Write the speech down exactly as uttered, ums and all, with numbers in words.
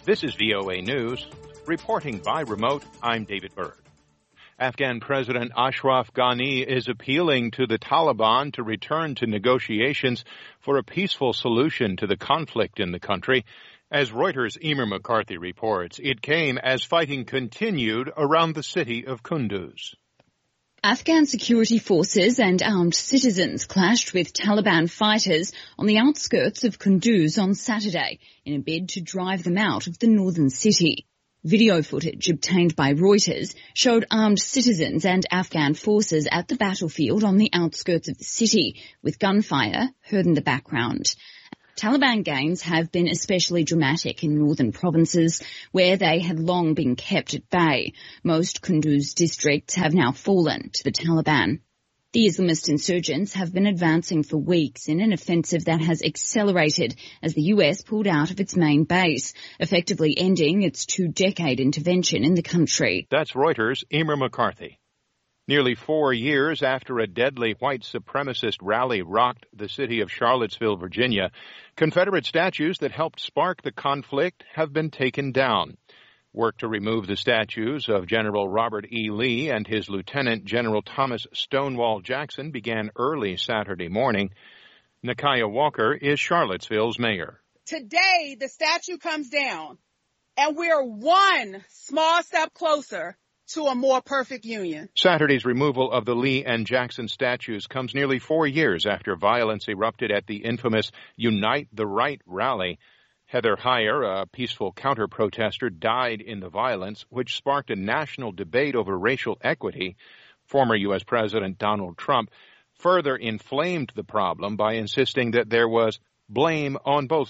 This is V O A News. Reporting by remote, I'm David Byrd. Afghan President Ashraf Ghani is appealing to the Taliban to return to negotiations for a peaceful solution to the conflict in the country. As Reuters' Emer McCarthy reports, it came as fighting continued around the city of Kunduz. Afghan security forces and armed citizens clashed with Taliban fighters on the outskirts of Kunduz on Saturday in a bid to drive them out of the northern city. Video footage obtained by Reuters showed armed citizens and Afghan forces at the battlefield on the outskirts of the city, with gunfire heard in the background. Taliban gains have been especially dramatic in northern provinces, where they had long been kept at bay. Most Kunduz districts have now fallen to the Taliban. The Islamist insurgents have been advancing for weeks in an offensive that has accelerated as the U S pulled out of its main base, effectively ending its two-decade intervention in the country. That's Reuters' Emer McCarthy. Nearly four years after a deadly white supremacist rally rocked the city of Charlottesville, Virginia, Confederate statues that helped spark the conflict have been taken down. Work to remove the statues of General Robert E. Lee and his Lieutenant General Thomas Stonewall Jackson began early Saturday morning. Nakia Walker is Charlottesville's mayor. Today, the statue comes down, and we're one small step closer to a more perfect union. Saturday's removal of the Lee and Jackson statues comes nearly four years after violence erupted at the infamous Unite the Right rally. Heather Heyer, a peaceful counter-protester, died in the violence, which sparked a national debate over racial equity. Former U S President Donald Trump further inflamed the problem by insisting that there was blame on both